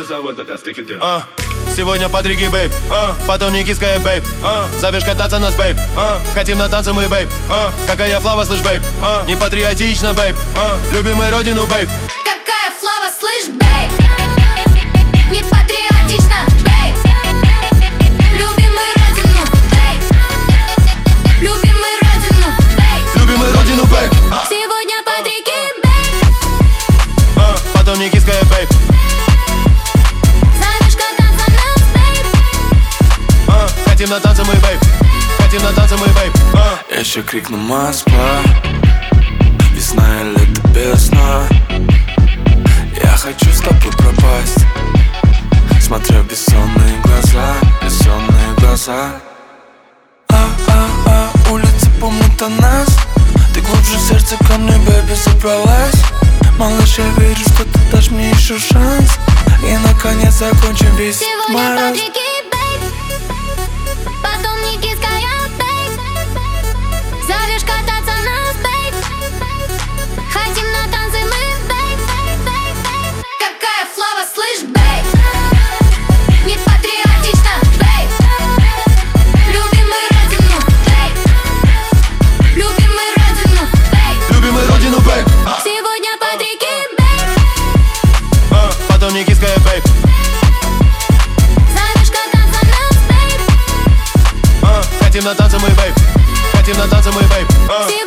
Сегодня Патрики, бейб, потом Никиская, бейб, зовешь кататься нас, бейб, хотим на танцы мы, бейб, какая флава, слышь, бейб, не патриотично, бейб, любим мы родину, бейб. Какая флава, слышь, бейб, не патриотично, бейб, любим мы родину, бейб, любим мы родину, бейб, любим мы родину, бейб. Сегодня Патрики, бейб, потом Никиская, бейб, хотим на танцы мы, бейб, хотим на танцы мы, бейб. Я еще крикну Москва, весна и лето без сна. Я хочу с тобой пропасть, смотря в бессонные глаза, бессонные глаза. Улицы помнят о нас, ты глубже в сердце ко мне, бэби, забралась. Малыш, я верю, что ты дашь мне еще шанс, и наконец закончим весь маразм. Потом Никиская, бейб, зовешь кататься нас, бейб, хотим на танцы мы, бейб, какая флава, слышь, бейб, не патриотично, бейб, любим мы родину, бейб, любим мы родину, бейб, любим мы родину, бейб. Сегодня Патрики, бейб, потом Никиская, бейб, хотим на танцы мы, бейб, хотим на танцы мы, бейб.